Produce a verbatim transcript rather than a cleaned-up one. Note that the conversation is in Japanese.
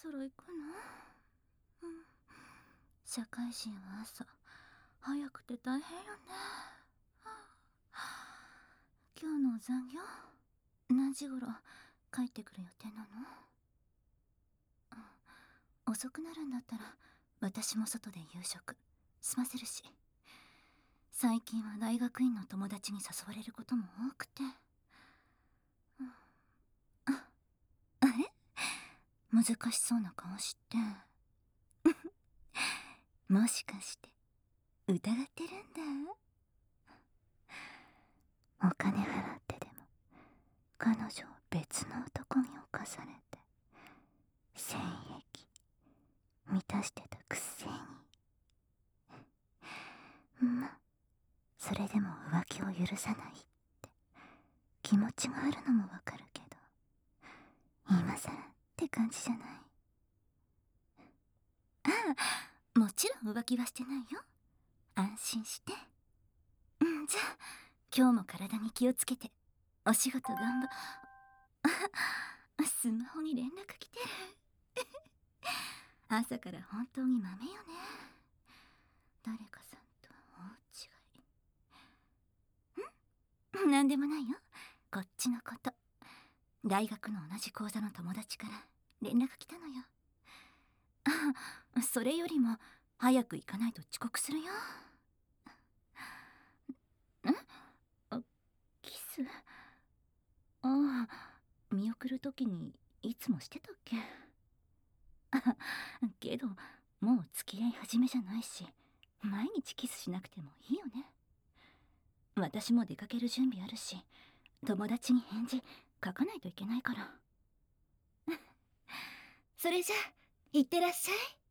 そろ行くの？うん。社会人は朝早くて大変よね。はあ、今日の残業何時頃帰ってくる予定なの？うん、遅くなるんだったら私も外で夕食済ませるし。最近は大学院の友達に誘われることも多くて。うん、あ、あれ、難しそうな顔して。もしかして疑ってるんだ？お金払ってでも彼女を別の男に侵されて精液満たしてたくせに。ま、それでも浮気を許さないって気持ちがあるのもわかるけど、今さらって感じじゃない？ああ、もちろん浮気はしてないよ。安心して。うん、じゃあ今日も体に気をつけてお仕事頑張。あ、スマホに連絡来てる。朝から本当に豆よね。誰かさんと大違い。ん？なんでもないよ。こっちのこと。大学の同じ講座の友達から連絡来たのよ。あ、それよりも早く行かないと遅刻するよ。ん？あ、キス？ああ、見送るときにいつもしてたっけ？あ、けどもう付き合い始めじゃないし、毎日キスしなくてもいいよね。私も出かける準備あるし、友達に返事書かないといけないから。それじゃあ、いってらっしゃい。